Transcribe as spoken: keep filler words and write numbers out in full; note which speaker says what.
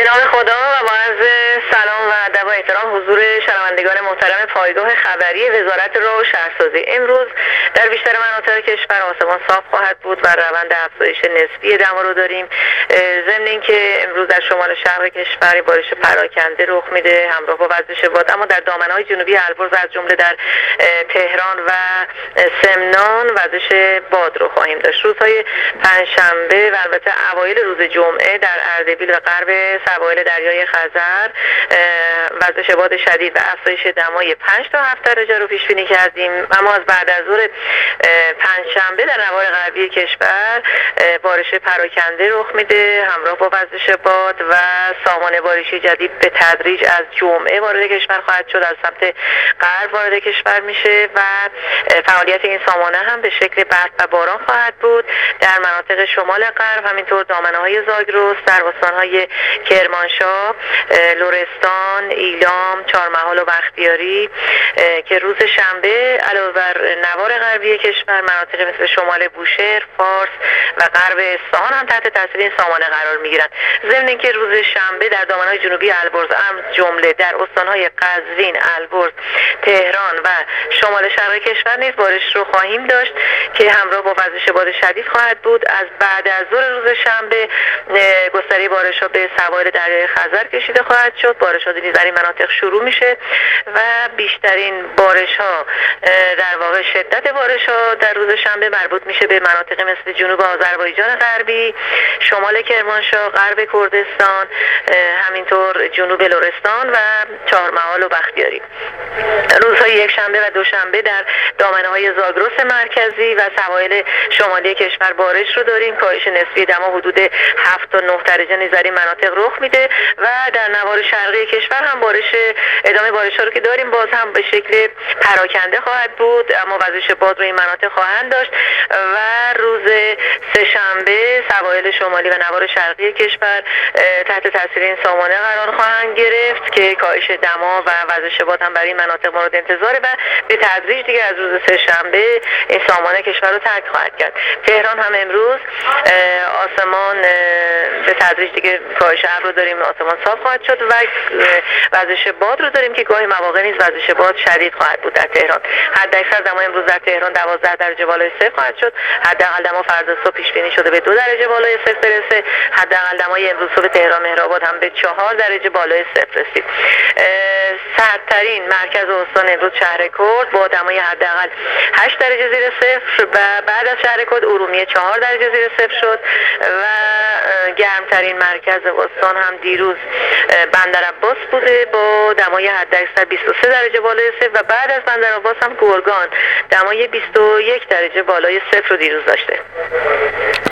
Speaker 1: نام خدا و با عرض سلام و ادب و احترام حضور شنوندگان محترم پایگاه خبری وزارت راه و شهرسازی. امروز در بیشتر مناطق کشور آسمان صاف خواهد بود و روند افزایش نسبی دما رو داریم. ضمن اینکه امروز در شمال شرق کشور بارش پراکنده رخ میده همراه با وزش باد، اما در دامنه‌های جنوبی البرز از جمله در تهران و سمنان وزش باد رو خواهیم داشت. روزهای پنجشنبه و البته اوایل روز جمعه در اردبیل و غرب سواحل دریای خزر وزش باد شدید و افزایش دمای پنج تا هفت درجه رو پیش بینی کردیم. اما از بعد از ظهر پنجشنبه در نواحی غربی کشور بارش پراکنده رخ میده همراه با وزش باد و سامانه بارشی جدید به تدریج از جمعه وارد کشور خواهد شد. از سمت غرب وارد کشور میشه و فعالیت این سامانه هم به شکل برف و باران خواهد بود. در مناطق شمال غرب همینطور دامنه‌های زاگرس، در استان‌های کرمانشاه، لرستان، ایلام، چهارمحال و بختیاری که روز شنبه علاوه بر نوار غربی کشور مناطق مثل شمال بوشهر، فارس و غرب اصفهان هم تحت تاثیر این سامانه قرار میگیرند. ضمن اینکه روز شنبه در دامنه‌های جنوبی البرز از جمله در استان‌های قزوین، البرز، تهران و شمال شرق کشور نیز بارش رو خواهیم داشت که همراه با وزش باد شدید خواهد بود. از بعد از ظهر روز شنبه گستره بارش‌ها به سواحل دریای خزر کشیده خواهد شد. بارشات نیز در این مناطق شروع میشه و بیشترین بارش‌ها در واقع شدت بارش‌ها در روز شنبه مربوط میشه به مناطق مثل جنوب آذربایجان غربی، شمال کرمانشاه، غرب کردستان، همینطور جنوب لرستان و چهارمحال و بختیاری. روزهای یکشنبه و دوشنبه در دامنه‌های زاگرس مرکزی و سواحل شمالی کشور بارش رو داریم. کاهش نسبی دما حدود هفت تا نه درجه نیز در این مناطق رخ میده و در نوار شرقی کشور هم بارش ادامه بارش‌ها رو که داریم باز هم به شکل پراکنده خواهد بود، اما وزش باد رو این مناطق خواهند داشت و روز سه‌شنبه سواحل شمالی و نوار شرقی کشور تحت تاثیر این سامانه قرار خواهند گرفت که کاهش دما و وزش باد هم برای این مناطق مورد انتظاره و به تدریج دیگه از روز سه‌شنبه این سامانه کشور رو ترک خواهد کرد. تهران هم امروز آسمان به تدریج دیگه کاهش ابر رو داریم، آسمان صاف خواهد شد و وزش باد رو داریم که گاهی مواقع نیز وزش باد شدید خواهد بود در تهران. حداکثر دما امروز در تهران دوازده درجه بالای صفر خواهد شد. حداقل دما فردا صبح پیش بینی شده به دو درجه بالای صفر برسه. حداقل دمای امروز صبح تهران مهرآباد هم به چهار درجه بالای صفر رسید. سردترین مرکز استان امروز شهر کرد با دمای حداقل هشت درجه زیر صفر و بعد از شهر کرد ارومیه چهار درجه زیر صفر شد و گرمترین مرکز استان هم دیروز بندرعباس بوده با دمای حداکثر بیست و سه درجه بالای صفر و بعد از بندرعباس هم گرگان دمای بیست و یک درجه بالای صفر رو دیروز داشته.